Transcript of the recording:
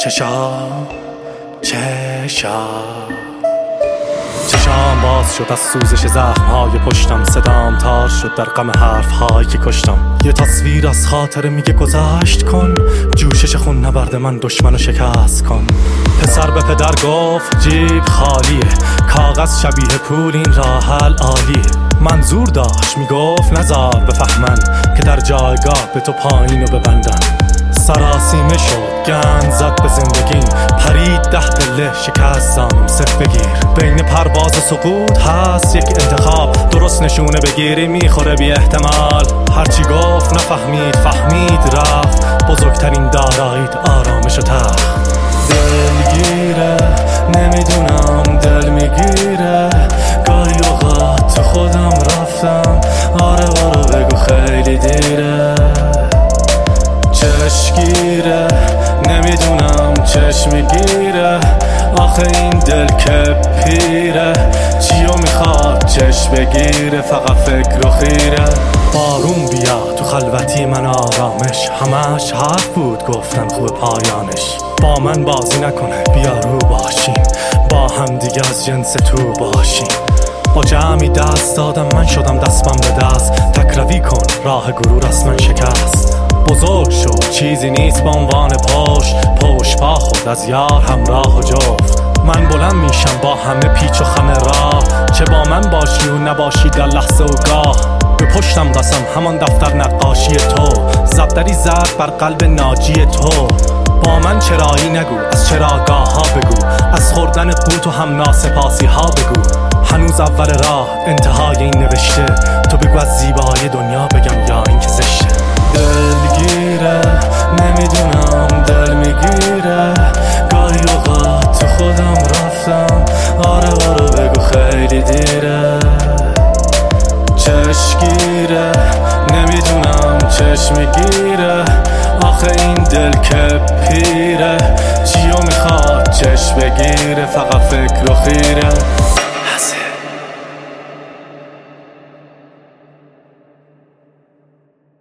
چشام باز شد از سوزش زخم‌های پشتم. صدام تار شد در غم حرف‌هایی که کشتم. یه تصویر از خاطره میگه گذشت کن، جوشش خون نبرد من دشمنو شکست کن. پسر به پدر گفت جیب خالیه، کاغذ شبیه پول این راه حل عالیه. منظور داشت میگفت نزار بفهمن که در جایگاه به تو پایینو ببندن. سراسیمه شد گند زد به زندگیم، پرید 10 پله شکست زانم صف بگیر. بین پرواز و سقوط هست یک انتخاب، درست نشونه بگیری میخوره بی احتمال. هرچی گفت نفهمید فهمید رفت، بزرگترین دارایید آرامش و تخت. دلگیره نمیدونم دل میگیره، گاهی اوقات تو خودم رفتم. آره برو بگو خیلی دیره. چشمگیره نمیدونم چشم میگیره، آخه این دل که پیره. چیو میخواد چشم بگیره، فقط فکر و خیره. بارون بیا تو خلوتی من آرامش، همش حرف بود گفتن خوب پایانش. با من بازی نکنه بیا رو باشیم، با هم دیگه از جنس تو باشیم. با جمعی دست دادم من شدم دستم به دست، تکروی کن راه غرور از من شکست. بزرگ شد چیزی نیست با عنوان پشت با خود از یار همراه و جفت. من بلند میشم با همه پیچ و خم راه، چه با من باشی و نباشی در لحظه و گاه. به پشتم قسم همان دفتر نقاشی تو، زبدری زد بر قلب ناجی تو. با من چرایی نگو از چراگاه ها بگو، از خوردن قوت و هم ناسپاسی ها بگو. هنوز اول راه انتهای این نوشته، تو بگو از زیبایی دنیا بگم یا این که زشته. دلگیره نمیدونم دل میگیره، گاهی اوقات تو خودم رفتم. آره برو بگو خیلی دیره. چشمگیره نمیدونم چشم میگیره، آخه این دل که پیره. چیو میخواد چشم بگیره، فقط فکر و خیره.